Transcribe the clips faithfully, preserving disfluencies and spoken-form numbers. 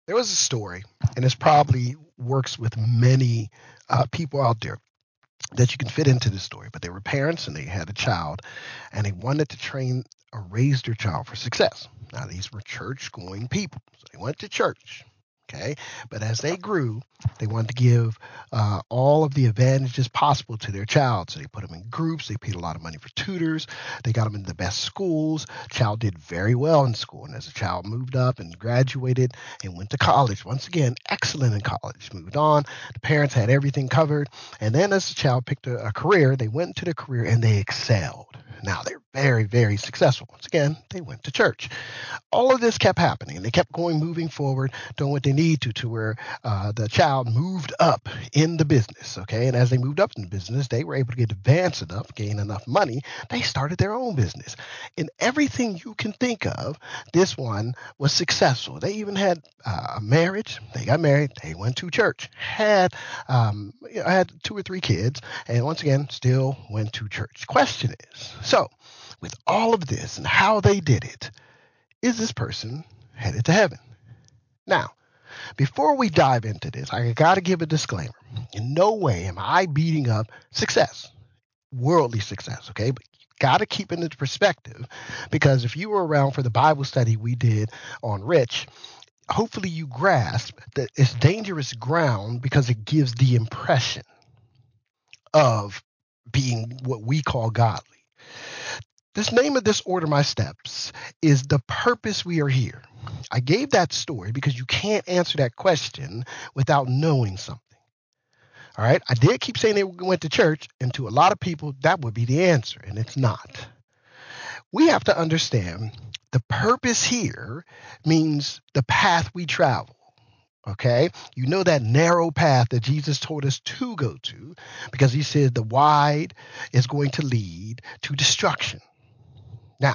There was a story, and this probably works with many uh, people out there that you can fit into this story. But they were parents and they had a child, and they wanted to train or raise their child for success. Now, these were church going people, so they went to church. Okay, but as they grew, they wanted to give uh, all of the advantages possible to their child. So they put them in groups. They paid a lot of money for tutors. They got them in the best schools. Child did very well in school, and as the child moved up and graduated and went to college, once again, excellent in college. Moved on. The parents had everything covered, and then as the child picked a, a career, they went into the career and they excelled. Now they're very, very successful. Once again, they went to church. All of this kept happening, and they kept going, moving forward, doing what they need to, to where uh, the child moved up in the business. Okay, and as they moved up in the business, they were able to get advanced enough, gain enough money. They started their own business. In everything you can think of, this one was successful. They even had uh, a marriage. They got married. They went to church. Had um, had two or three kids, and once again, still went to church. Question is, so with all of this and how they did it, is this person headed to heaven? Now, before we dive into this, I got to give a disclaimer. In no way am I beating up success, worldly success, okay? But you got to keep it into perspective, because if you were around for the Bible study we did on Rich, hopefully you grasp that it's dangerous ground because it gives the impression of being what we call godly. This name of this order, my steps, is the purpose we are here. I gave that story because you can't answer that question without knowing something. All right. I did keep saying they went to church, and to a lot of people, that would be the answer, and it's not. We have to understand the purpose here means the path we travel. Okay. You know that narrow path that Jesus told us to go to, because he said the wide is going to lead to destruction. Now,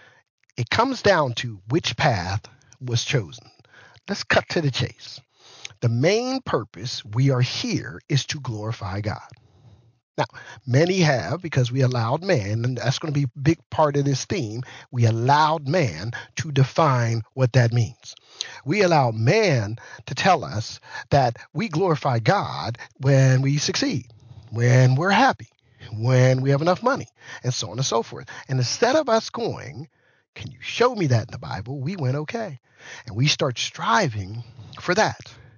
it comes down to which path was chosen. Let's cut to the chase. The main purpose we are here is to glorify God. Now, many have, because we allowed man, and that's going to be a big part of this theme, we allowed man to define what that means. We allow man to tell us that we glorify God when we succeed, when we're happy, when we have enough money, and so on and so forth. And instead of us going, can you show me that in the Bible? We went, okay. And we start striving for that.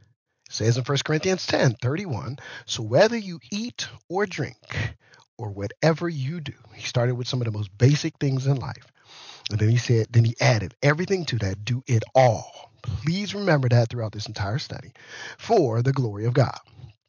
It says in First Corinthians ten thirty-one, so whether you eat or drink or whatever you do, he started with some of the most basic things in life. And then he said, then he added everything to that, do it all. Please remember that throughout this entire study, for the glory of God.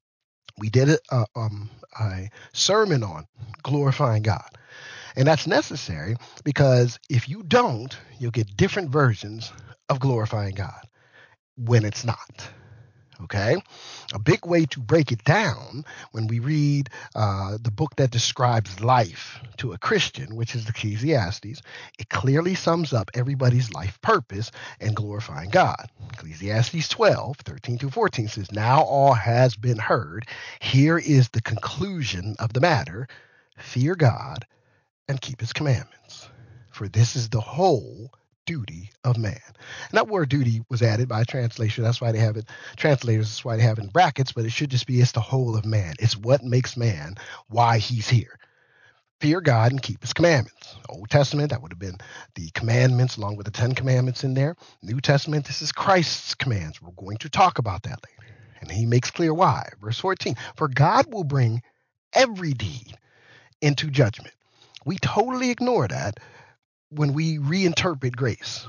We did a, uh, um, a sermon on glorifying God. And that's necessary because if you don't, you'll get different versions of glorifying God when it's not. Okay? A big way to break it down when we read uh, the book that describes life to a Christian, which is Ecclesiastes, it clearly sums up everybody's life purpose and glorifying God. Ecclesiastes twelve, thirteen through fourteen says, now all has been heard. Here is the conclusion of the matter. Fear God and keep his commandments, for this is the whole duty of man. And that word duty was added by translation. That's why they have it, translators, that's why they have it in brackets, but it should just be it's the whole of man. It's what makes man, why he's here. Fear God and keep his commandments. Old Testament, that would have been the commandments along with the Ten Commandments in there. New Testament, this is Christ's commands. We're going to talk about that later. And he makes clear why. Verse fourteen, for God will bring every deed into judgment. We totally ignore that when we reinterpret grace.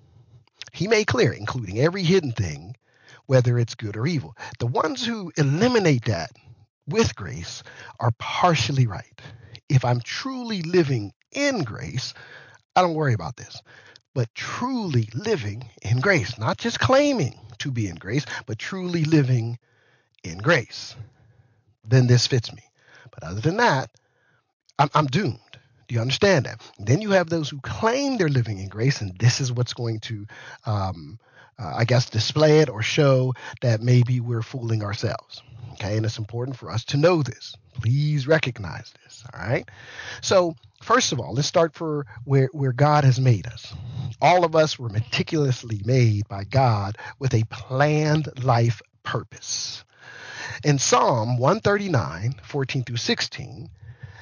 He made clear, including every hidden thing, whether it's good or evil. The ones who eliminate that with grace are partially right. If I'm truly living in grace, I don't worry about this. But truly living in grace, not just claiming to be in grace, but truly living in grace, then this fits me. But other than that, I'm, I'm doomed. Do you understand that? And then you have those who claim they're living in grace, and this is what's going to, um, uh, I guess, display it or show that maybe we're fooling ourselves. Okay, and it's important for us to know this. Please recognize this. All right. So, first of all, let's start for where, where God has made us. All of us were meticulously made by God with a planned life purpose. In Psalm one thirty-nine, fourteen through sixteen,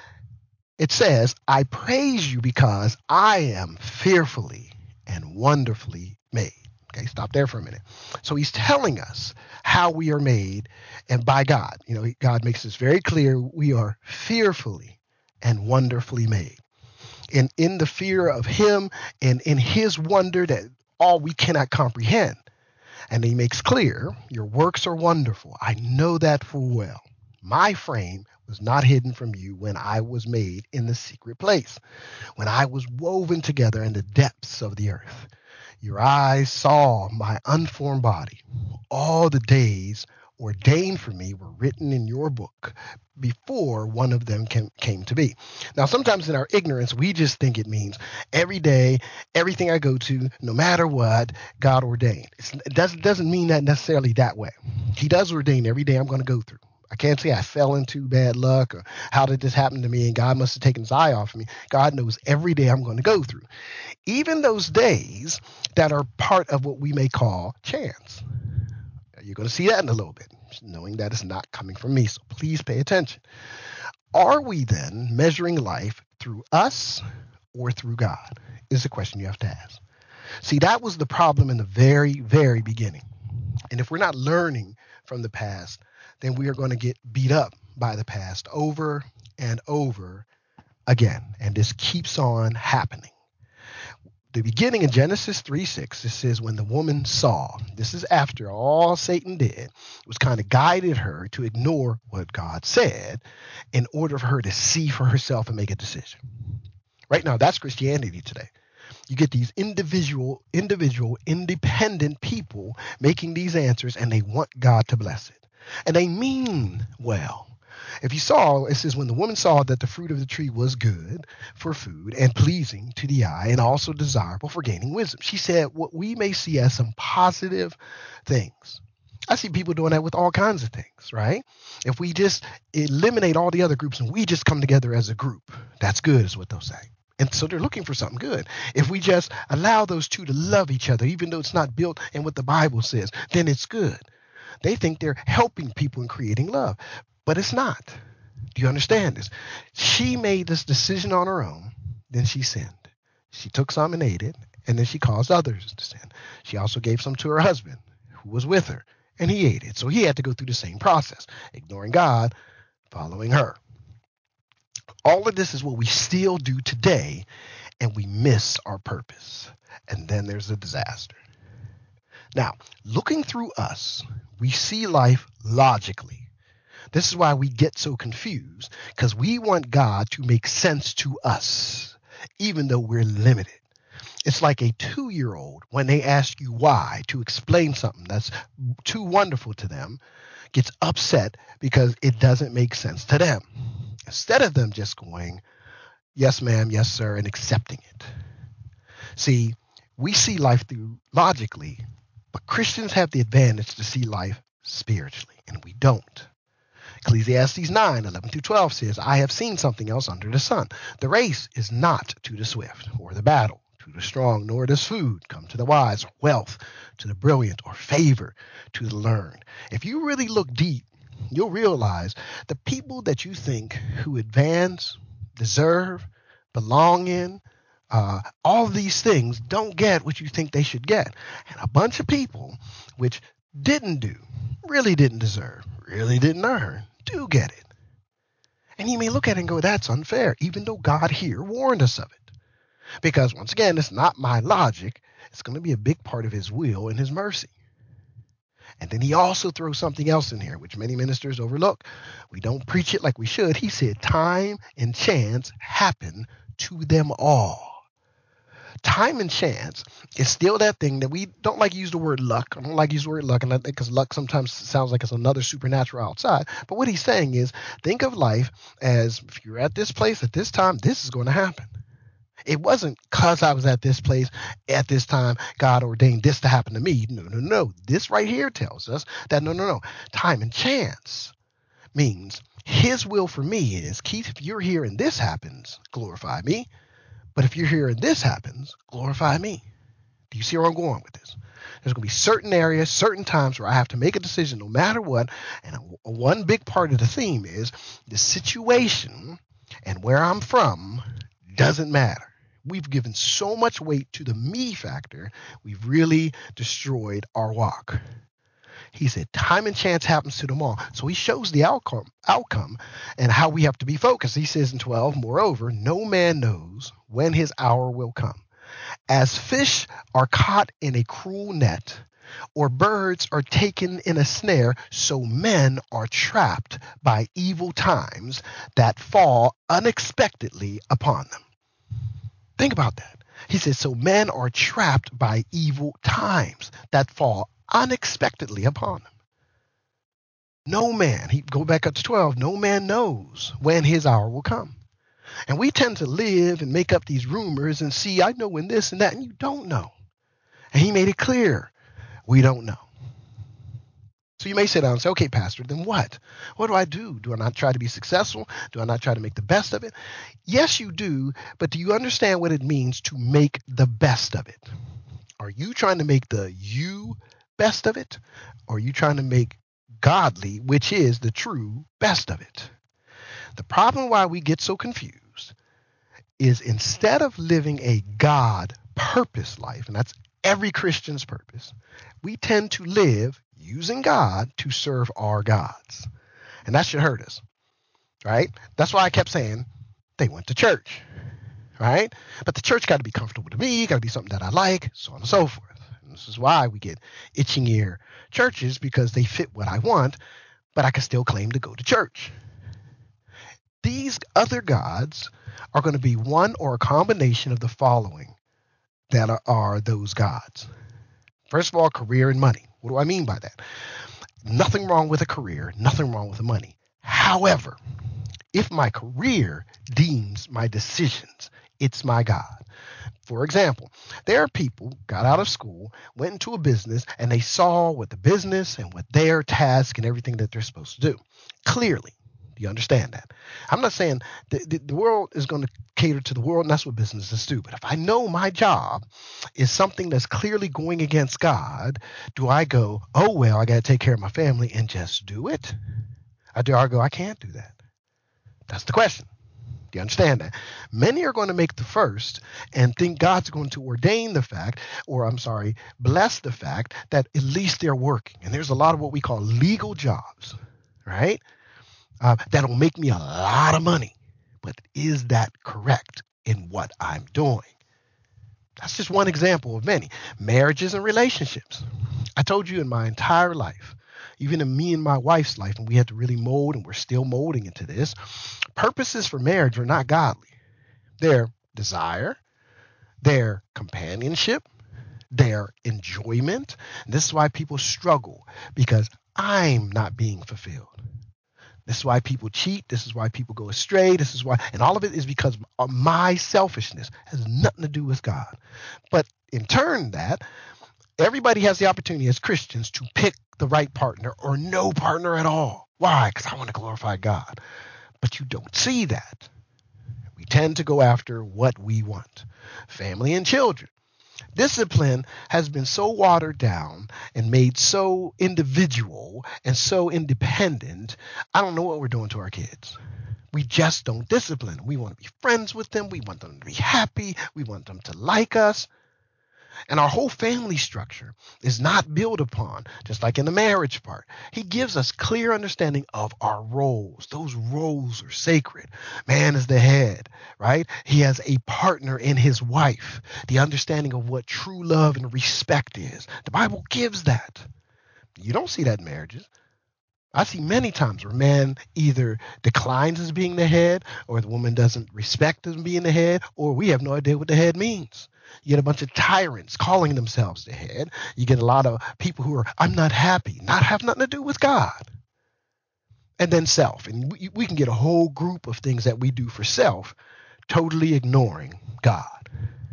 it says, I praise you because I am fearfully and wonderfully made. Okay, stop there for a minute. So he's telling us how we are made and by God. You know, God makes this very clear. We are fearfully and wonderfully made. And in the fear of him and in his wonder that all we cannot comprehend. And he makes clear, your works are wonderful. I know that full well. My frame was not hidden from you when I was made in the secret place, when I was woven together in the depths of the earth. Your eyes saw my unformed body. All the days ordained for me were written in your book before one of them came, came to be. Now, sometimes in our ignorance, we just think it means every day, everything I go to, no matter what, God ordained. It's, it doesn't, doesn't mean that necessarily that way. He does ordain every day I'm going to go through. I can't say I fell into bad luck or how did this happen to me and God must have taken his eye off me. God knows every day I'm going to go through. Even those days that are part of what we may call chance. You're going to see that in a little bit, knowing that it's not coming from me. So please pay attention. Are we then measuring life through us or through God? Is the question you have to ask. See, that was the problem in the very, very beginning. And if we're not learning from the past, then we are going to get beat up by the past over and over again. And this keeps on happening. The beginning in Genesis three six, it says, when the woman saw, this is after all Satan did, it was kind of guided her to ignore what God said in order for her to see for herself and make a decision. Right now, that's Christianity today. You get these individual, individual, independent people making these answers, and they want God to bless it. And they mean well. If you saw, it says, when the woman saw that the fruit of the tree was good for food and pleasing to the eye and also desirable for gaining wisdom, she said what we may see as some positive things. I see people doing that with all kinds of things, right? If we just eliminate all the other groups and we just come together as a group, that's good is what they'll say. And so they're looking for something good. If we just allow those two to love each other, even though it's not built in what the Bible says, then it's good. They think they're helping people in creating love, but it's not. Do you understand this? She made this decision on her own, then she sinned. She took some and ate it, and then she caused others to sin. She also gave some to her husband, who was with her, and he ate it. So he had to go through the same process, ignoring God, following her. All of this is what we still do today, and we miss our purpose. And then there's a disaster. Now, looking through us, we see life logically. This is why we get so confused, because we want God to make sense to us, even though we're limited. It's like a two-year-old, when they ask you why to explain something that's too wonderful to them, gets upset because it doesn't make sense to them. Instead of them just going, yes, ma'am, yes, sir, and accepting it. See, we see life through logically, but Christians have the advantage to see life spiritually, and we don't. Ecclesiastes nine, eleven through twelve says, I have seen something else under the sun. The race is not to the swift, or the battle to the strong, nor does food come to the wise, or wealth to the brilliant, or favor to the learned. If you really look deep, you'll realize the people that you think who advance, deserve, belong in, uh, all these things don't get what you think they should get. And a bunch of people which didn't do, really didn't deserve, really didn't earn, do get it. And you may look at it and go, that's unfair, even though God here warned us of it. Because once again, it's not my logic. It's going to be a big part of his will and his mercy. And then he also throws something else in here, which many ministers overlook. We don't preach it like we should. He said, time and chance happen to them all. Time and chance is still that thing that we don't like to use the word luck. I don't like to use the word luck because luck sometimes sounds like it's another supernatural outside. But what he's saying is, think of life as if you're at this place at this time, this is going to happen. It wasn't because I was at this place at this time, God ordained this to happen to me. No, no, no. This right here tells us that no, no, no. Time and chance means his will for me is, Keith, if you're here and this happens, glorify me. But if you're here and this happens, glorify me. Do you see where I'm going with this? There's going to be certain areas, certain times where I have to make a decision no matter what. And a, one big part of the theme is the situation and where I'm from doesn't matter. We've given so much weight to the me factor, we've really destroyed our walk. He said time and chance happens to them all. So he shows the outcome, outcome and how we have to be focused. He says in twelve, moreover, no man knows when his hour will come. As fish are caught in a cruel net, or birds are taken in a snare, so men are trapped by evil times that fall unexpectedly upon them. Think about that. He says, so men are trapped by evil times that fall unexpectedly upon them. No man, he go back up to twelve, no man knows when his hour will come. And we tend to live and make up these rumors and see, I know when this and that, and you don't know. And he made it clear, we don't know. So you may sit down and say, okay, Pastor, then what? What do I do? Do I not try to be successful? Do I not try to make the best of it? Yes, you do, but do you understand what it means to make the best of it? Are you trying to make the you best of it? Or are you trying to make godly, which is the true best of it? The problem why we get so confused is instead of living a God purpose life, and that's every Christian's purpose, we tend to live using God to serve our gods. And that should hurt us, right? That's why I kept saying they went to church, right? But the church got to be comfortable to me, got to be something that I like, so on and so forth. And this is why we get itching ear churches, because they fit what I want, but I can still claim to go to church. These other gods are going to be one or a combination of the following that are, are those gods. First of all, career and money. What do I mean by that? Nothing wrong with a career, nothing wrong with the money. However, if my career deems my decisions, it's my God. For example, there are people got out of school, went into a business, and they saw what the business and what their task and everything that they're supposed to do. Clearly, do you understand that? I'm not saying the, the, the world is going to cater to the world, and that's what businesses do. But if I know my job is something that's clearly going against God, do I go, oh, well, I got to take care of my family and just do it? Or do I go, I can't do that? That's the question. Do you understand that? Many are going to make the first and think God's going to ordain the fact, or I'm sorry, bless the fact that at least they're working. And there's a lot of what we call legal jobs, right? Uh, that'll make me a lot of money. But is that correct in what I'm doing? That's just one example of many. Marriages and relationships. I told you in my entire life, even in me and my wife's life, and we had to really mold, and we're still molding into this, purposes for marriage are not godly. They're desire, their companionship, their enjoyment. And this is why people struggle, because I'm not being fulfilled. This is why people cheat. This is why people go astray. This is why, and all of it is because of my selfishness. It has nothing to do with God. But in turn, that everybody has the opportunity as Christians to pick the right partner or no partner at all. Why? Because I want to glorify God. But you don't see that. We tend to go after what we want. Family and children. Discipline has been so watered down and made so individual and so independent. I don't know what we're doing to our kids. We just don't discipline. We want to be friends with them. We want them to be happy. We want them to like us. And our whole family structure is not built upon, just like in the marriage part. He gives us clear understanding of our roles. Those roles are sacred. Man is the head, right? He has a partner in his wife. The understanding of what true love and respect is. The Bible gives that. You don't see that in marriages. I see many times where man either declines as being the head, or the woman doesn't respect as being the head, or we have no idea what the head means. You get a bunch of tyrants calling themselves the head. You get a lot of people who are, I'm not happy, not have nothing to do with God. And then self. And we, we can get a whole group of things that we do for self, totally ignoring God.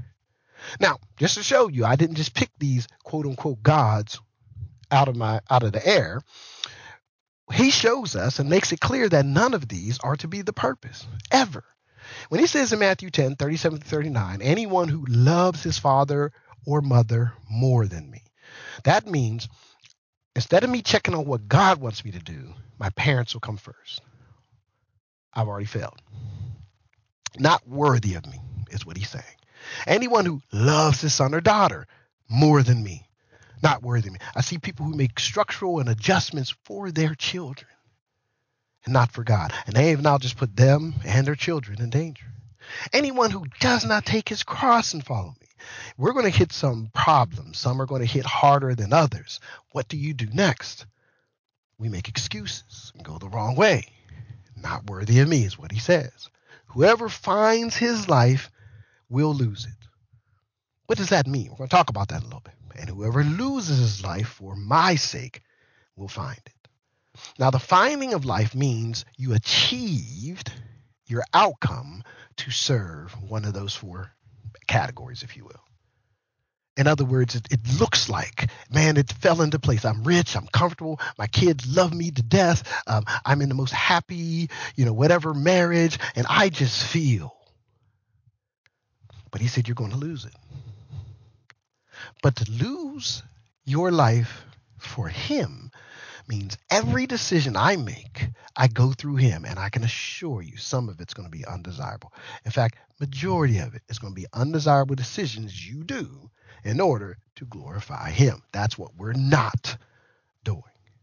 Now, just to show you, I didn't just pick these quote unquote gods out of my out of the air. He shows us and makes it clear that none of these are to be the purpose, ever. When he says in Matthew ten, thirty-seven to thirty-nine, anyone who loves his father or mother more than me, that means instead of me checking on what God wants me to do, my parents will come first. I've already failed. Not worthy of me is what he's saying. Anyone who loves his son or daughter more than me, not worthy of me. I see people who make structural and adjustments for their children and not for God. And they have now just put them and their children in danger. Anyone who does not take his cross and follow me. We're going to hit some problems. Some are going to hit harder than others. What do you do next? We make excuses and go the wrong way. Not worthy of me is what he says. Whoever finds his life will lose it. What does that mean? We're going to talk about that a little bit. And whoever loses his life for my sake will find it. Now, the finding of life means you achieved your outcome to serve one of those four categories, if you will. In other words, it, it looks like, man, it fell into place. I'm rich. I'm comfortable. My kids love me to death. Um, I'm in the most happy, you know, whatever marriage, and I just feel. But he said, you're going to lose it. But to lose your life for him means every decision I make, I go through him, and I can assure you some of it's going to be undesirable. In fact, majority of it is going to be undesirable decisions you do in order to glorify him. That's what we're not doing.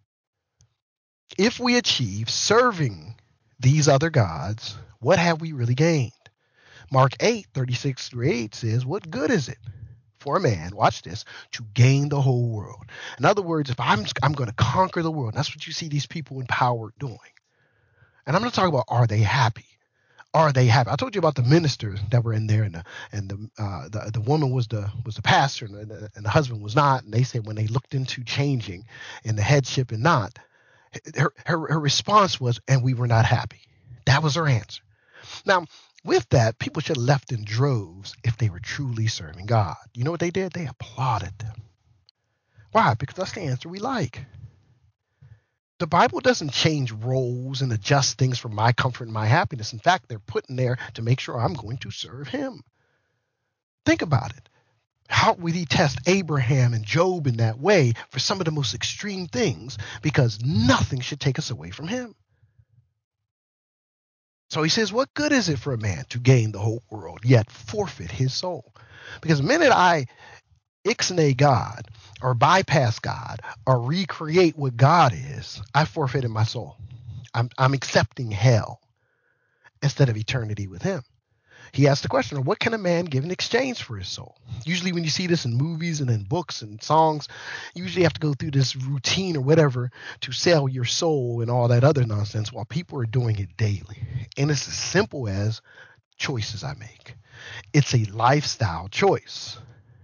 If we achieve serving these other gods, what have we really gained? Mark eight, thirty-six through eight says, what good is it for a man, watch this, to gain the whole world? In other words, if I'm I'm going to conquer the world, and that's what you see these people in power doing. And I'm going to talk about, are they happy? Are they happy? I told you about the ministers that were in there, and the and the uh, the, the woman was the was the pastor, and the, and the husband was not. And they said when they looked into changing in the headship and not, her, her her response was, and we were not happy. That was her answer. Now, with that, people should have left in droves if they were truly serving God. You know what they did? They applauded them. Why? Because that's the answer we like. The Bible doesn't change roles and adjust things for my comfort and my happiness. In fact, they're put in there to make sure I'm going to serve him. Think about it. How would he test Abraham and Job in that way for some of the most extreme things? Because nothing should take us away from him. So he says, what good is it for a man to gain the whole world, yet forfeit his soul? Because the minute I ixnay God or bypass God or recreate what God is, I forfeited my soul. I'm, I'm accepting hell instead of eternity with him. He asked the question, what can a man give in exchange for his soul? Usually when you see this in movies and in books and songs, you usually have to go through this routine or whatever to sell your soul and all that other nonsense while people are doing it daily. And it's as simple as choices I make. It's a lifestyle choice.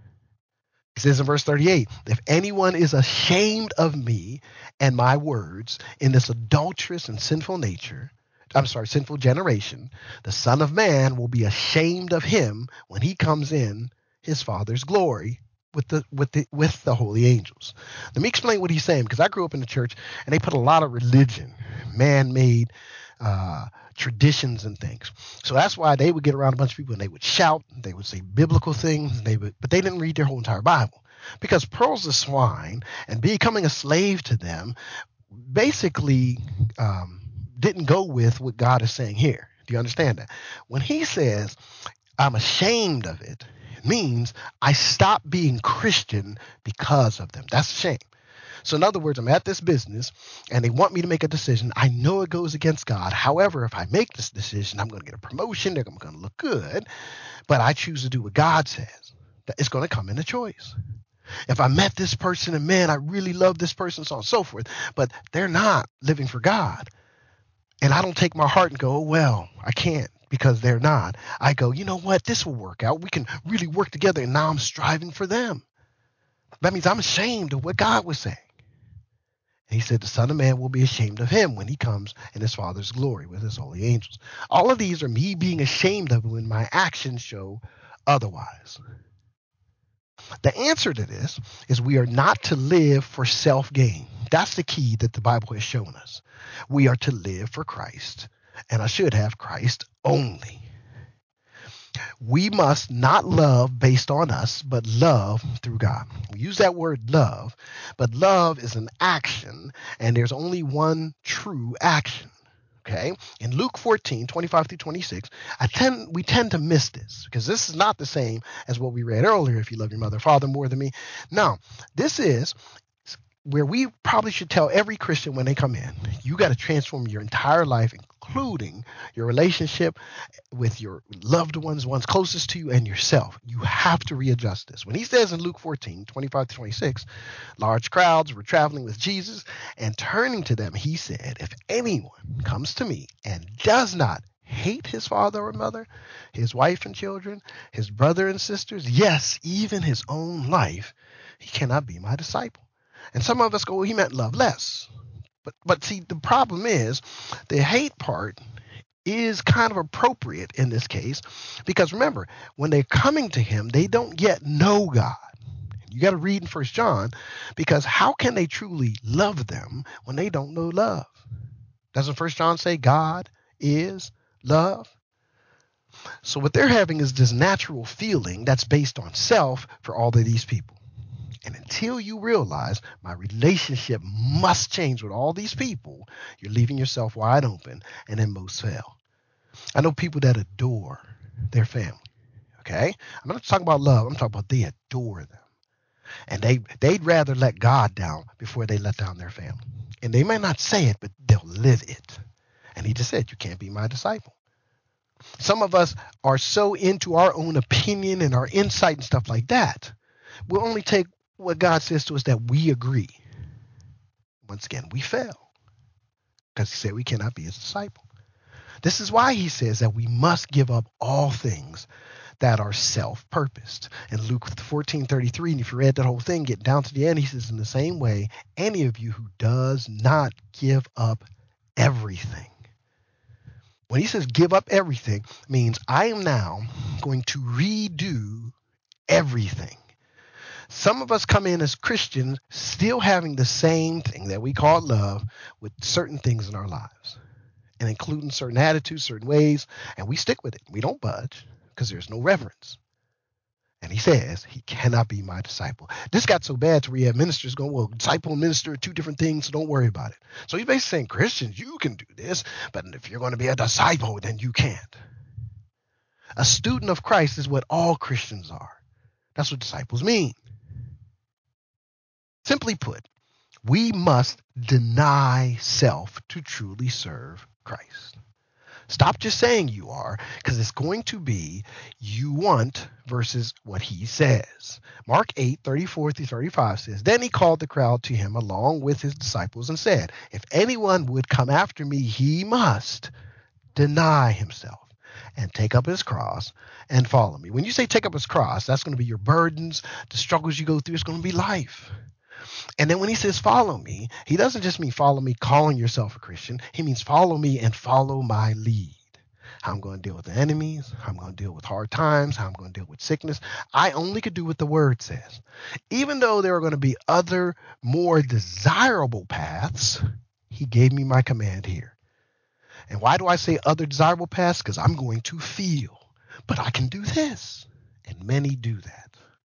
He says in verse thirty-eight, if anyone is ashamed of me and my words in this adulterous and sinful nature, I'm sorry, sinful generation, the Son of Man will be ashamed of him when he comes in his Father's glory with the with the with the holy angels. Let me explain what he's saying, because I grew up in the church and they put a lot of religion, man-made uh, traditions and things. So that's why they would get around a bunch of people and they would shout, they would say biblical things, they would, but they didn't read their whole entire Bible. Because pearls of swine and becoming a slave to them basically um, didn't go with what God is saying here. Do you understand that? When he says, I'm ashamed of it, it means I stopped being Christian because of them. That's shame. So in other words, I'm at this business and they want me to make a decision. I know it goes against God. However, if I make this decision, I'm going to get a promotion. They're going to look good. But I choose to do what God says. It's going to come in a choice. If I met this person and man, I really love this person, so on and so forth, but they're not living for God. And I don't take my heart and go, oh, well, I can't because they're not. I go, you know what? This will work out. We can really work together. And now I'm striving for them. That means I'm ashamed of what God was saying. And he said, the Son of Man will be ashamed of him when he comes in his Father's glory with his holy angels. All of these are me being ashamed of when my actions show otherwise. The answer to this is we are not to live for self-gain. That's the key that the Bible has shown us. We are to live for Christ, and I should have Christ only. We must not love based on us, but love through God. We use that word love, but love is an action, and there's only one true action. Okay, in Luke fourteen, twenty-five through twenty-six, I tend we tend to miss this because this is not the same as what we read earlier. If you love your mother or father more than me, no, this is where we probably should tell every Christian when they come in, you got to transform your entire life, including your relationship with your loved ones, ones closest to you, and yourself. You have to readjust this. When he says in Luke fourteen, twenty-five to twenty-six, large crowds were traveling with Jesus, and turning to them, he said, if anyone comes to me and does not hate his father or mother, his wife and children, his brother and sisters, yes, even his own life, he cannot be my disciple. And some of us go, well, he meant love less. But but see, the problem is the hate part is kind of appropriate in this case because remember, when they're coming to him, they don't yet know God. You got to read in First John because how can they truly love them when they don't know love? Doesn't First John say God is love? So what they're having is this natural feeling that's based on self for all of these people. And until you realize my relationship must change with all these people, you're leaving yourself wide open, and then most fail. I know people that adore their family, okay? I'm not talking about love. I'm talking about they adore them. And they, they'd rather let God down before they let down their family. And they may not say it, but they'll live it. And he just said, you can't be my disciple. Some of us are so into our own opinion and our insight and stuff like that. We'll only take what God says to us that we agree. Once again, we fail because he said we cannot be his disciple. This is why he says that we must give up all things that are self-purposed. In Luke fourteen thirty-three, and if you read that whole thing, get down to the end, he says, in the same way, any of you who does not give up everything. When he says give up everything, means I am now going to redo everything. Some of us come in as Christians still having the same thing that we call love with certain things in our lives and including certain attitudes, certain ways, and we stick with it. We don't budge because there's no reverence. And he says he cannot be my disciple. This got so bad to where you have ministers going, well, disciple and minister are two different things, so don't worry about it. So he's basically saying, Christians, you can do this, but if you're going to be a disciple, then you can't. A student of Christ is what all Christians are. That's what disciples mean. Simply put, we must deny self to truly serve Christ. Stop just saying you are, because it's going to be you want versus what he says. Mark eight, thirty-four through thirty-five says, then he called the crowd to him along with his disciples and said, if anyone would come after me, he must deny himself and take up his cross and follow me. When you say take up his cross, that's going to be your burdens, the struggles you go through. It's going to be life. And then when he says follow me, he doesn't just mean follow me calling yourself a Christian. He means follow me and follow my lead. How I'm going to deal with the enemies, how I'm going to deal with hard times, how I'm going to deal with sickness. I only could do what the word says. Even though there are going to be other more desirable paths, he gave me my command here. And why do I say other desirable paths? Because I'm going to feel, but I can do this. And many do that.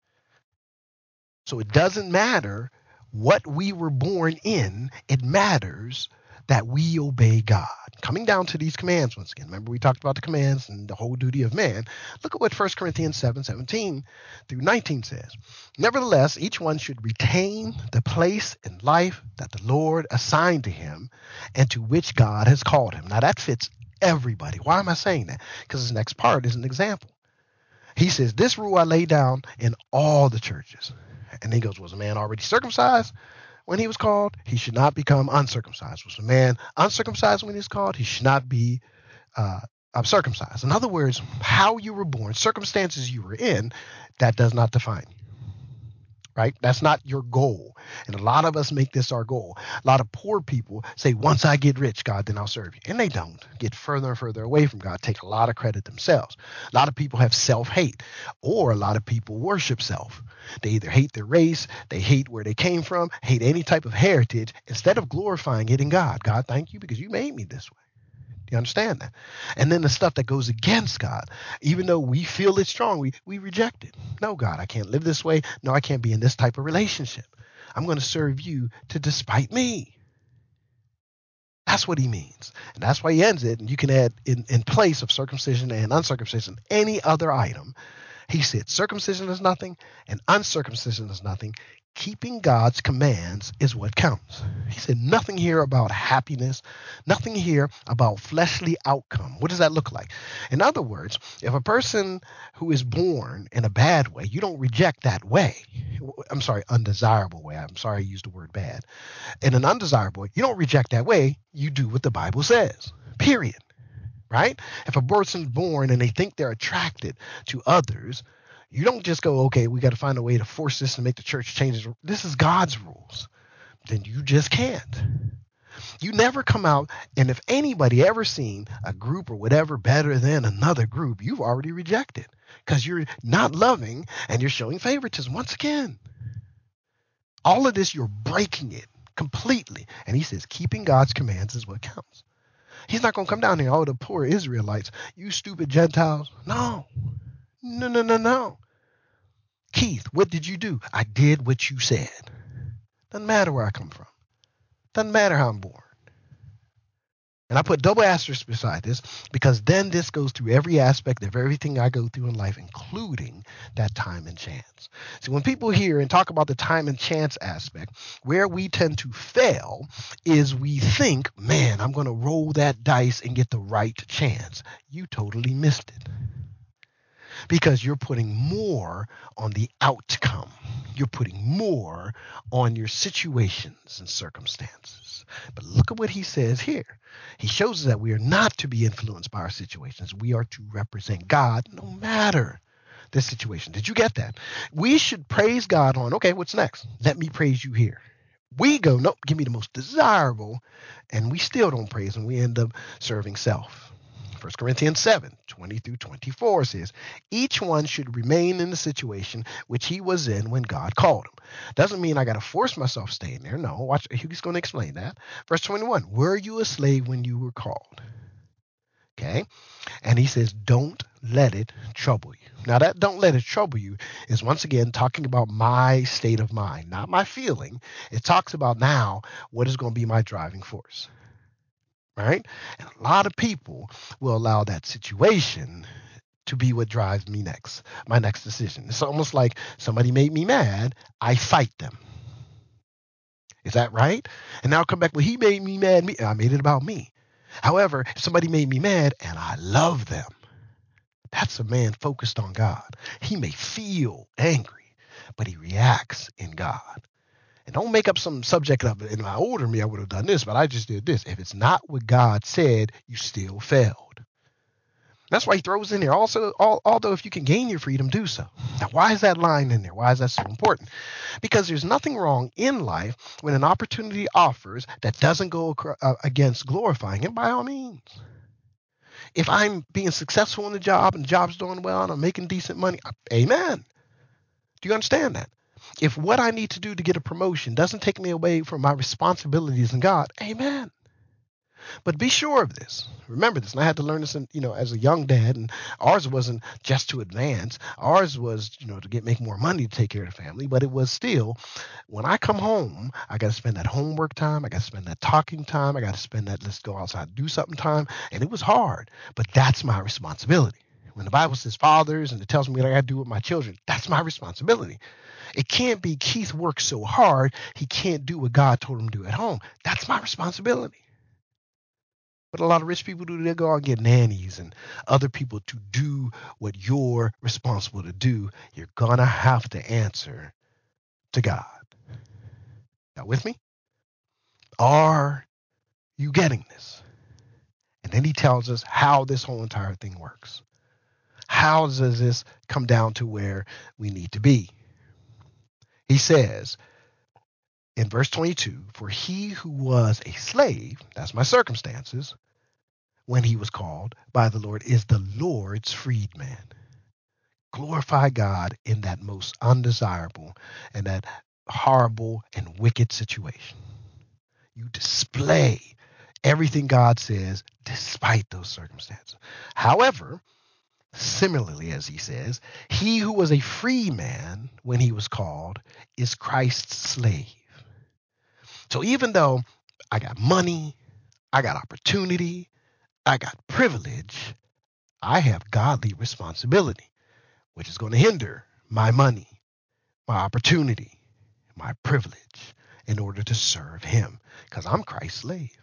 So it doesn't matter what we were born in, it matters that we obey God. Coming down to these commands once again. Remember we talked about the commands and the whole duty of man. Look at what First Corinthians seven, seventeen through nineteen says. Nevertheless, each one should retain the place in life that the Lord assigned to him and to which God has called him. Now that fits everybody. Why am I saying that? Because this next part is an example. He says, this rule I lay down in all the churches. And he goes, was a man already circumcised when he was called? He should not become uncircumcised. Was a man uncircumcised when he was called? He should not be uh, circumcised. In other words, how you were born, circumstances you were in, that does not define you. Right? That's not your goal. And a lot of us make this our goal. A lot of poor people say, once I get rich, God, then I'll serve you. And they don't. Get further and further away from God, take a lot of credit themselves. A lot of people have self-hate, or a lot of people worship self. They either hate their race, they hate where they came from, hate any type of heritage, instead of glorifying it in God. God, thank you because you made me this way. Do you understand that? And then the stuff that goes against God, even though we feel it's strong, we, we reject it. No, God, I can't live this way. No, I can't be in this type of relationship. I'm going to serve you to despite me. That's what he means. And that's why he ends it. And you can add in, in place of circumcision and uncircumcision any other item. He said circumcision is nothing and uncircumcision is nothing. Keeping God's commands is what counts. He said nothing here about happiness, nothing here about fleshly outcome. What does that look like? In other words, if a person who is born in a bad way, you don't reject that way. I'm sorry, undesirable way. I'm sorry I used the word bad. In an undesirable way, you don't reject that way. You do what the Bible says, period. Right? If a person's born and they think they're attracted to others, you don't just go, okay, we got to find a way to force this and make the church changes. This is God's rules. Then you just can't. You never come out, and if anybody ever seen a group or whatever better than another group, you've already rejected because you're not loving and you're showing favoritism. Once again, all of this, you're breaking it completely. And he says, keeping God's commands is what counts. He's not going to come down here, oh, the poor Israelites, you stupid Gentiles. No, no, no, no, no. Keith, what did you do? I did what you said. Doesn't matter where I come from. Doesn't matter how I'm born. And I put double asterisks beside this because then this goes through every aspect of everything I go through in life, including that time and chance. See, when people hear and talk about the time and chance aspect, where we tend to fail is we think, man, I'm going to roll that dice and get the right chance. You totally missed it. Because you're putting more on the outcome. You're putting more on your situations and circumstances. But look at what he says here. He shows us that we are not to be influenced by our situations. We are to represent God no matter the situation. Did you get that? We should praise God on, okay, what's next? Let me praise you here. We go, nope, give me the most desirable, and we still don't praise him. We end up serving self. First Corinthians seven, twenty through twenty-four says, each one should remain in the situation which he was in when God called him. Doesn't mean I got to force myself staying there. No, watch, he's going to explain that. Verse twenty-one, were you a slave when you were called? Okay. And he says, don't let it trouble you. Now that don't let it trouble you is once again talking about my state of mind, not my feeling. It talks about now what is going to be my driving force. Right? And a lot of people will allow that situation to be what drives me next, my next decision. It's almost like somebody made me mad, I fight them. Is that right? And now I'll come back, well, he made me mad, me, I made it about me. However, if somebody made me mad and I love them, that's a man focused on God. He may feel angry, but he reacts in God. And don't make up some subject of it. In my older me, I would have done this, but I just did this. If it's not what God said, you still failed. That's why he throws in there. Also, all, although if you can gain your freedom, do so. Now, why is that line in there? Why is that so important? Because there's nothing wrong in life when an opportunity offers that doesn't go uh, against glorifying him, by all means. If I'm being successful in the job and the job's doing well and I'm making decent money, amen. Do you understand that? If what I need to do to get a promotion doesn't take me away from my responsibilities in God, amen. But be sure of this. Remember this. And I had to learn this, in, you know, as a young dad. And ours wasn't just to advance. Ours was, you know, to get make more money to take care of the family. But it was still, when I come home, I got to spend that homework time. I got to spend that talking time. I got to spend that let's go outside and do something time. And it was hard. But that's my responsibility. When the Bible says fathers and it tells me what I got to do with my children, that's my responsibility. It can't be Keith works so hard, he can't do what God told him to do at home. That's my responsibility. But a lot of rich people do, they go out and get nannies and other people to do what you're responsible to do. You're going to have to answer to God. Now with me? Are you getting this? And then he tells us how this whole entire thing works. How does this come down to where we need to be? He says in verse twenty-two, for he who was a slave, that's my circumstances, when he was called by the Lord, is the Lord's freedman. glorify God in that most undesirable and that horrible and wicked situation. You display everything God says despite those circumstances. However, similarly, as he says, he who was a free man when he was called is Christ's slave. So even though I got money, I got opportunity, I got privilege, I have godly responsibility, which is going to hinder my money, my opportunity, my privilege in order to serve him because I'm Christ's slave.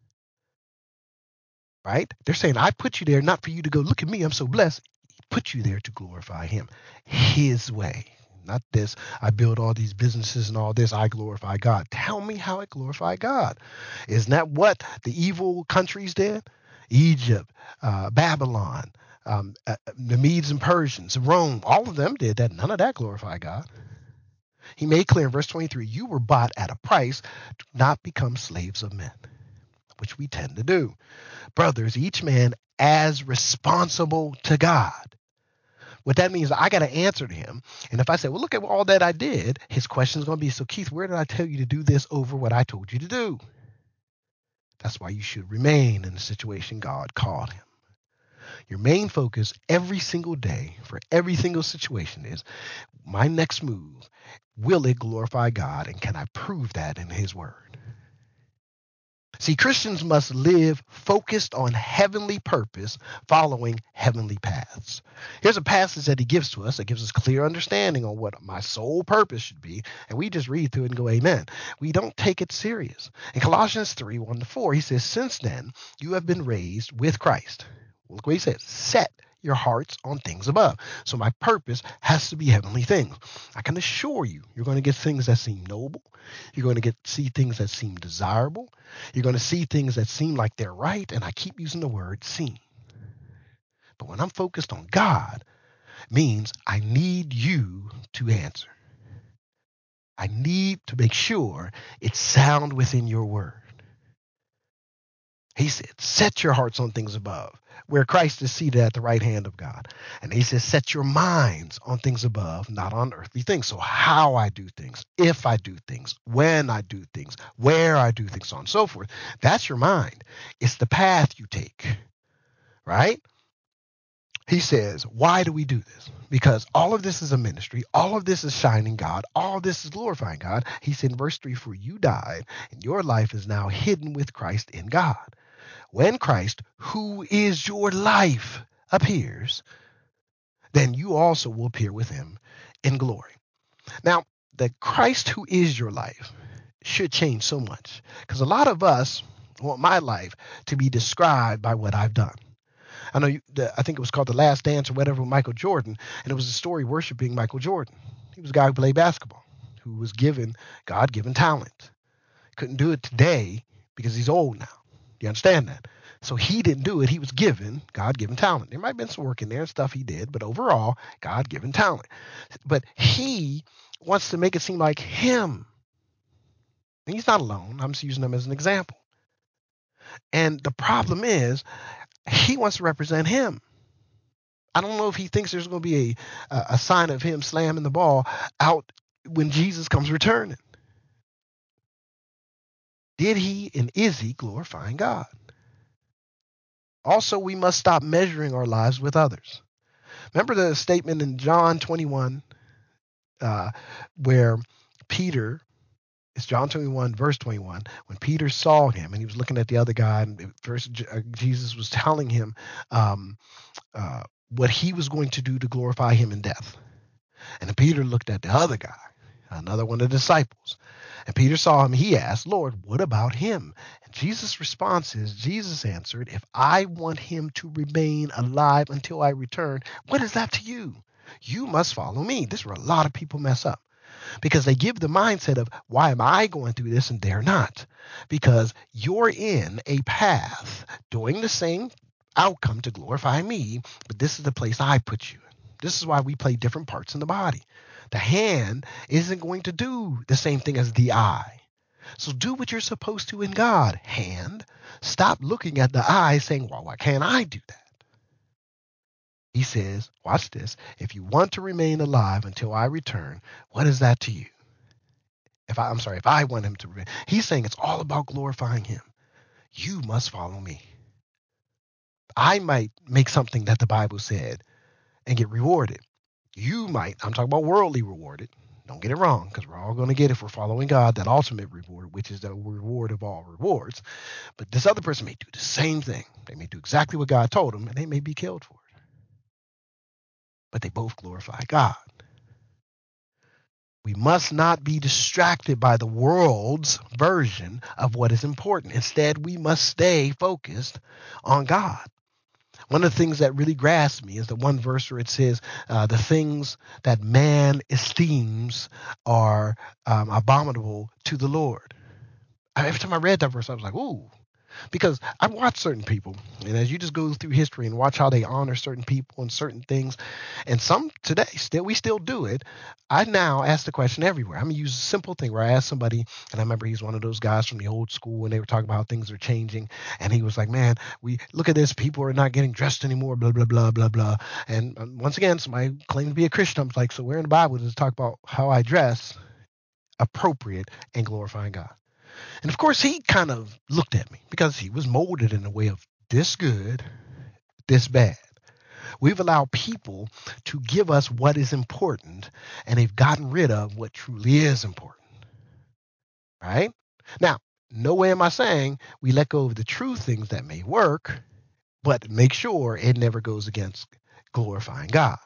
Right? They're saying, I put you there not for you to go, look at me, I'm so blessed. He put you there to glorify him his way. Not this, I build all these businesses and all this, I glorify God. Tell me how I glorify God. Isn't that what the evil countries did? Egypt, uh, Babylon, um, uh, the Medes and Persians, Rome, all of them did that. None of that glorified God. He made clear in verse twenty-three, you were bought at a price, do not become slaves of men, which we tend to do. Brothers, each man as responsible to God. What that means, I got to answer to him. And if I say, well, look at all that I did, his question is going to be, so Keith, where did I tell you to do this over what I told you to do? That's why you should remain in the situation God called him. Your main focus every single day for every single situation is my next move. Will it glorify God? And can I prove that in his word? See, Christians must live focused on heavenly purpose, following heavenly paths. Here's a passage that he gives to us that gives us clear understanding on what my sole purpose should be, and we just read through it and go, amen. We don't take it serious. In Colossians three, one to four, he says, since then, you have been raised with Christ. Look what he says, set your hearts on things above. So my purpose has to be heavenly things. I can assure you, you're going to get things that seem noble. You're going to get see things that seem desirable. You're going to see things that seem like they're right. And I keep using the word seem. But when I'm focused on God, it means I need you to answer. I need to make sure it's sound within your word. He said, set your hearts on things above, where Christ is seated at the right hand of God. And he says, set your minds on things above, not on earthly things. So how I do things, if I do things, when I do things, where I do things, so on and so forth. That's your mind. It's the path you take, right? He says, why do we do this? Because all of this is a ministry. All of this is shining God. All of this is glorifying God. He said in verse three, for you died, and your life is now hidden with Christ in God. When Christ, who is your life, appears, then you also will appear with him in glory. Now, the Christ who is your life should change so much because a lot of us want my life to be described by what I've done. I know you, the, I think it was called The Last Dance or whatever with Michael Jordan, and it was a story worshiping Michael Jordan. He was a guy who played basketball, who was given God-given talent. Couldn't do it today because he's old now. You understand that? So he didn't do it. He was given God-given talent. There might have been some work in there and stuff he did, but overall, God-given talent. But he wants to make it seem like him. And he's not alone. I'm just using him as an example. And the problem is, he wants to represent him. I don't know if he thinks there's going to be a, a sign of him slamming the ball out when Jesus comes returning. Did he and is he glorifying God? Also, we must stop measuring our lives with others. Remember the statement in John twenty-one uh, where Peter, it's John twenty-one, verse twenty-one, when Peter saw him and he was looking at the other guy, and first Jesus was telling him um, uh, what he was going to do to glorify him in death. And then Peter looked at the other guy, another one of the disciples. And Peter saw him. He asked, Lord, what about him? And Jesus' response is, Jesus answered, if I want him to remain alive until I return, what is that to you? You must follow me. This is where a lot of people mess up because they give the mindset of, why am I going through this and they're not? Because you're in a path doing the same outcome to glorify me, but this is the place I put you. This is why we play different parts in the body. The hand isn't going to do the same thing as the eye. So do what you're supposed to in God, hand. Stop looking at the eye saying, well, why can't I do that? He says, watch this, if you want to remain alive until I return, what is that to you? If I, I'm sorry, if I want him to remain, he's saying it's all about glorifying him. You must follow me. I might make something that the Bible said and get rewarded. You might, I'm talking about worldly rewarded. Don't get it wrong, because we're all going to get, if we're following God, that ultimate reward, which is the reward of all rewards. But this other person may do the same thing. They may do exactly what God told them, and they may be killed for it. But they both glorify God. We must not be distracted by the world's version of what is important. Instead, we must stay focused on God. One of the things that really grasps me is the one verse where it says, uh, the things that man esteems are um, abominable to the Lord. Every time I read that verse, I was like, ooh. Because I've watched certain people, and as you just go through history and watch how they honor certain people and certain things, and some today still we still do it. I now ask the question everywhere. I'm gonna use a simple thing where I ask somebody, and I remember he's one of those guys from the old school, and they were talking about how things are changing, and he was like, "Man, we look at this. People are not getting dressed anymore. Blah blah blah blah blah." And um, once again, somebody claimed to be a Christian. I'm like, "So where in the Bible does it talk about how I dress appropriate and glorifying God?" And of course, he kind of looked at me because he was molded in a way of this good, this bad. We've allowed people to give us what is important, and they've gotten rid of what truly is important. Right? Now, no way am I saying we let go of the true things that may work, but make sure it never goes against glorifying God.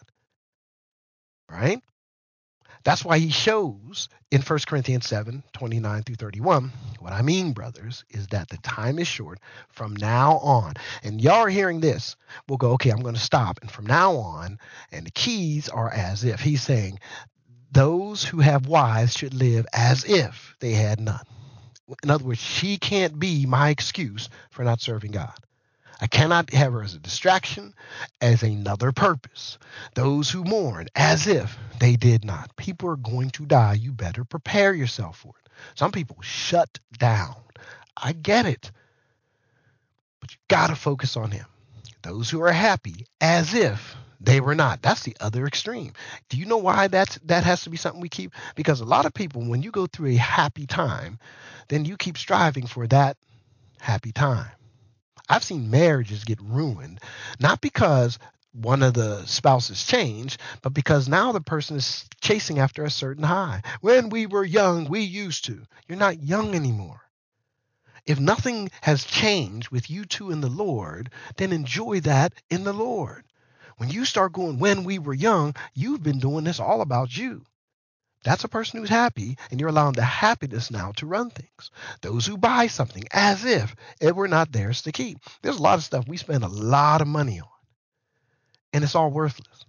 Right? That's why he shows in First Corinthians seven, twenty-nine through thirty-one, what I mean, brothers, is that the time is short from now on. And y'all are hearing this. We'll go, okay, I'm going to stop. And from now on, and the keys are as if. He's saying those who have wives should live as if they had none. In other words, she can't be my excuse for not serving God. I cannot have her as a distraction, as another purpose. Those who mourn as if they did not. People are going to die. You better prepare yourself for it. Some people shut down. I get it. But you got to focus on him. Those who are happy as if they were not. That's the other extreme. Do you know why that's, that has to be something we keep? Because a lot of people, when you go through a happy time, then you keep striving for that happy time. I've seen marriages get ruined, not because one of the spouses changed, but because now the person is chasing after a certain high. When we were young, we used to. You're not young anymore. If nothing has changed with you two in the Lord, then enjoy that in the Lord. When you start going, when we were young, you've been doing this all about you. That's a person who's happy, and you're allowing the happiness now to run things. Those who buy something as if it were not theirs to keep. There's a lot of stuff we spend a lot of money on, and it's all worthless.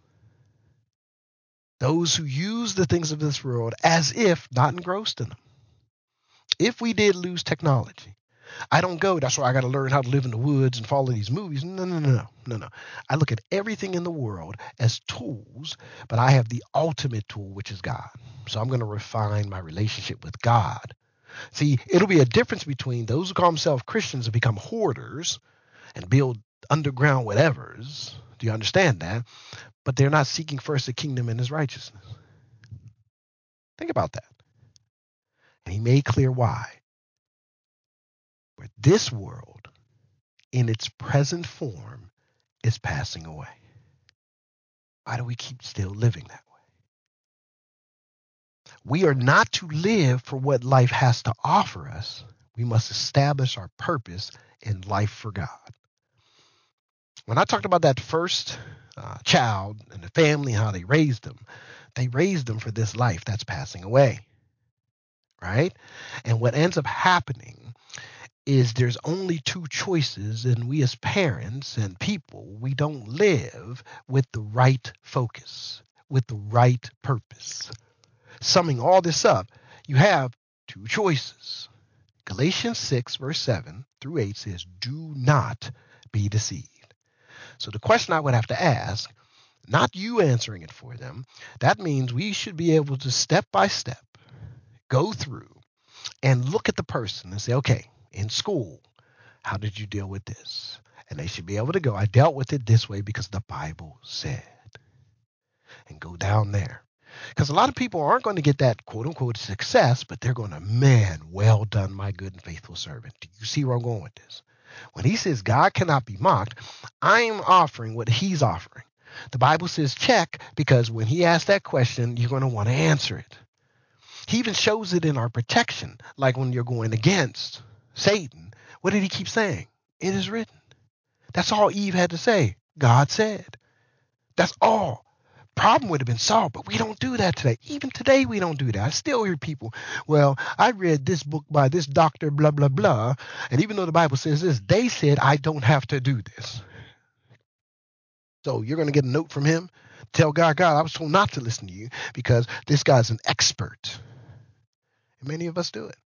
Those who use the things of this world as if not engrossed in them. If we did lose technology, I don't go, that's why I got to learn how to live in the woods and follow these movies. No, no, no, no, no, no. I look at everything in the world as tools, but I have the ultimate tool, which is God. So I'm going to refine my relationship with God. See, it'll be a difference between those who call themselves Christians and become hoarders and build underground whatevers. Do you understand that? But they're not seeking first the kingdom and his righteousness. Think about that. And he made clear why. Where this world, in its present form, is passing away. Why do we keep still living that way? We are not to live for what life has to offer us. We must establish our purpose in life for God. When I talked about that first uh, child and the family, how they raised them, they raised them for this life that's passing away, right? And what ends up happening is there's only two choices, and we as parents and people, we don't live with the right focus, with the right purpose. Summing all this up, you have two choices. Galatians six, verse seven through eight says, do not be deceived. So the question I would have to ask, not you answering it for them, that means we should be able to step by step go through and look at the person and say, okay, in school, how did you deal with this? And they should be able to go, I dealt with it this way because the Bible said, and go down there. Because a lot of people aren't going to get that quote unquote success, but they're going to, man, well done, my good and faithful servant. Do you see where I'm going with this? When he says God cannot be mocked, I'm offering what he's offering. The Bible says check, because when he asks that question, you're going to want to answer it. He even shows it in our protection, like when you're going against Satan. What did he keep saying? It is written. That's all Eve had to say. God said. That's all. Problem would have been solved, but we don't do that today. Even today, we don't do that. I still hear people, well, I read this book by this doctor, blah, blah, blah. And even though the Bible says this, they said I don't have to do this. So you're going to get a note from him. Tell God, God, I was told not to listen to you because this guy's an expert. And many of us do it.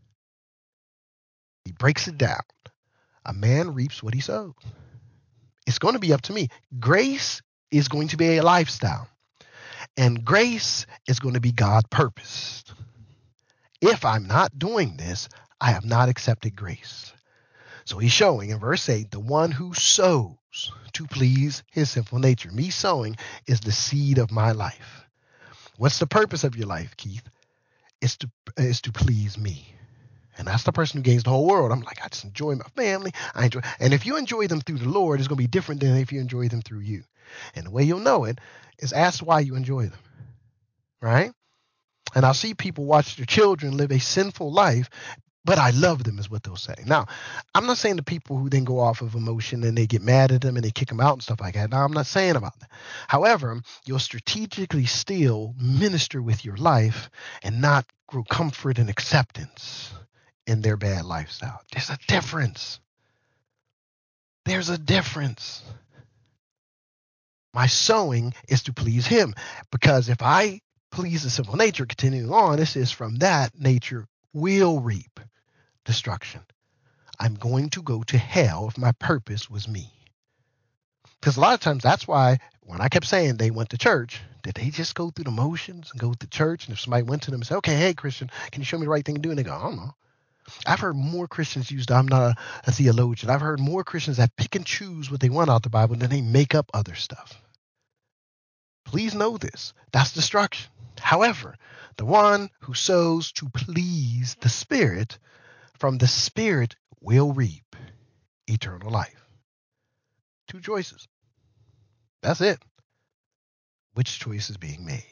He breaks it down. A man reaps what he sows. It's going to be up to me. Grace is going to be a lifestyle. And grace is going to be God purposed. If I'm not doing this, I have not accepted grace. So he's showing in verse eight, the one who sows to please his sinful nature. Me sowing is the seed of my life. What's the purpose of your life, Keith? It's to, is to please me. And that's the person who gains the whole world. I'm like, I just enjoy my family. I enjoy, and if you enjoy them through the Lord, it's going to be different than if you enjoy them through you. And the way you'll know it is ask why you enjoy them, right? And I'll see people watch their children live a sinful life, but I love them is what they'll say. Now, I'm not saying the people who then go off of emotion and they get mad at them and they kick them out and stuff like that. Now, I'm not saying about that. However, you'll strategically still minister with your life and not grow comfort and acceptance in their bad lifestyle. There's a difference. There's a difference. My sowing is to please him, because if I please the sinful nature, continuing on, this is from that nature will reap destruction. I'm going to go to hell if my purpose was me. Because a lot of times that's why when I kept saying they went to church, did they just go through the motions and go to church? And if somebody went to them and said, okay, hey, Christian, can you show me the right thing to do? And they go, I don't know. I've heard more Christians use, I'm not a, a theologian. I've heard more Christians that pick and choose what they want out the Bible and then they make up other stuff. Please know this. That's destruction. However, the one who sows to please the Spirit, from the Spirit will reap eternal life. Two choices. That's it. Which choice is being made?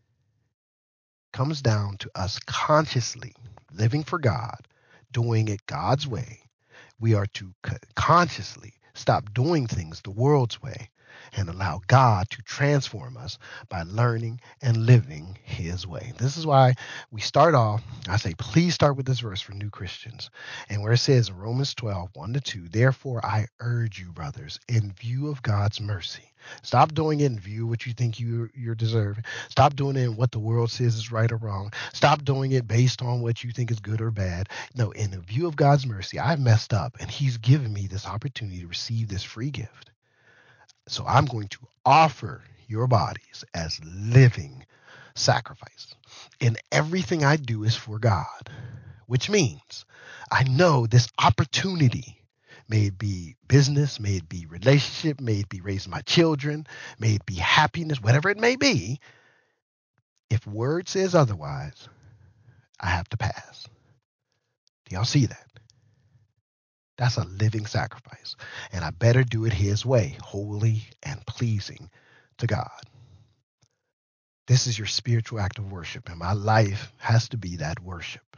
Comes down to us consciously living for God, doing it God's way. We are to consciously stop doing things the world's way and allow God to transform us by learning and living his way. This is why we start off, I say, please start with this verse for new Christians. And where it says in Romans twelve, one to two, therefore I urge you, brothers, in view of God's mercy, stop doing it in view of what you think you, you're deserving. Stop doing it in what the world says is right or wrong. Stop doing it based on what you think is good or bad. No, in the view of God's mercy, I've messed up and he's given me this opportunity to receive this free gift. So I'm going to offer your bodies as living sacrifice. And everything I do is for God, which means I know this opportunity, may it be business, may it be relationship, may it be raising my children, may it be happiness, whatever it may be. If word says otherwise, I have to pass. Do y'all see that? That's a living sacrifice. And I better do it his way, holy and pleasing to God. This is your spiritual act of worship, and my life has to be that worship.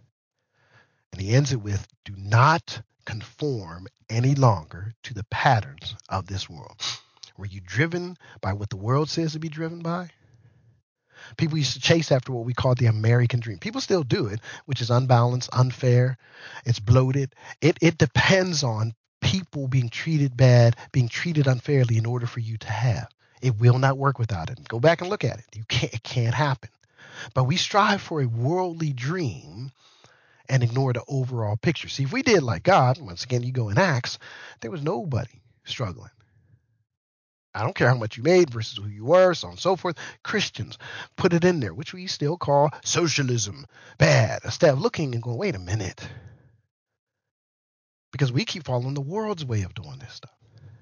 And he ends it with, do not conform any longer to the patterns of this world. Were you driven by what the world says to be driven by? People used to chase after what we call the American dream. People still do it, which is unbalanced, unfair, it's bloated. It it depends on people being treated bad, being treated unfairly in order for you to have. It will not work without it. Go back and look at it. You can't, it can't happen. But we strive for a worldly dream and ignore the overall picture. See, if we did like God, once again, you go in Acts, there was nobody struggling. I don't care how much you made versus who you were, so on and so forth. Christians put it in there, which we still call socialism bad. Instead of looking and going, wait a minute. because we keep following the world's way of doing this stuff.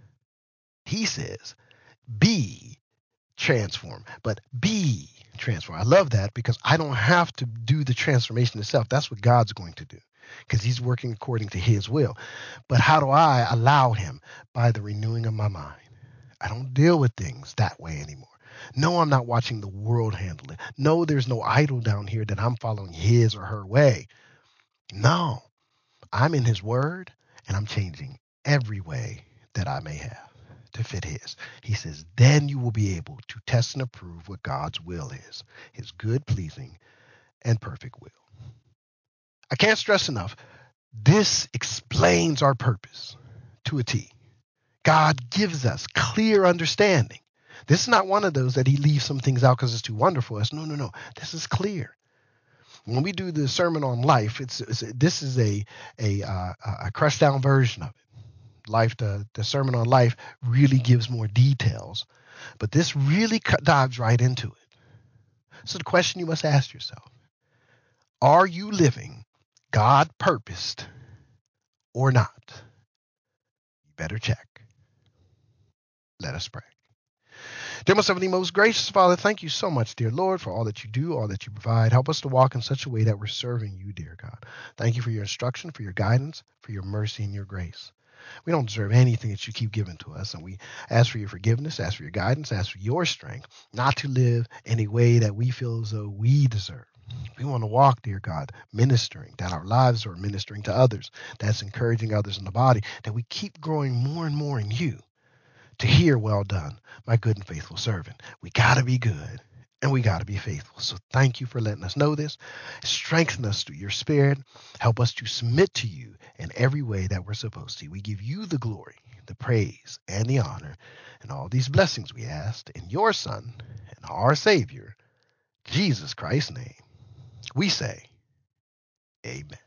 He says, be transformed, but be transformed. I love that because I don't have to do the transformation itself. That's what God's going to do because he's working according to his will. But how do I allow him? By the renewing of my mind. I don't deal with things that way anymore. No, I'm not watching the world handle it. No, there's no idol down here that I'm following his or her way. No, I'm in his word and I'm changing every way that I may have to fit his. He says, then you will be able to test and approve what God's will is, his good, pleasing, and perfect will. I can't stress enough, this explains our purpose to a T. God gives us clear understanding. This is not one of those that he leaves some things out because it's too wonderful. It's no, no, no. This is clear. When we do the sermon on life, it's, it's this is a a, uh, a crushed down version of it. Life, the the sermon on life really gives more details, but this really cut, dives right into it. So the question you must ask yourself: are you living God purposed or not? You better check. Let us pray. Dear most heavenly, most gracious Father, thank you so much, dear Lord, for all that you do, all that you provide. Help us to walk in such a way that we're serving you, dear God. Thank you for your instruction, for your guidance, for your mercy and your grace. We don't deserve anything that you keep giving to us, and we ask for your forgiveness, ask for your guidance, ask for your strength, not to live in a way that we feel as though we deserve. We want to walk, dear God, ministering, that our lives are ministering to others, that's encouraging others in the body, that we keep growing more and more in you. To hear, well done, my good and faithful servant. We got to be good and we got to be faithful. So thank you for letting us know this. Strengthen us through your spirit. Help us to submit to you in every way that we're supposed to. We give you the glory, the praise, and the honor, and all these blessings we asked in your Son and our Savior, Jesus Christ's name. We say, amen.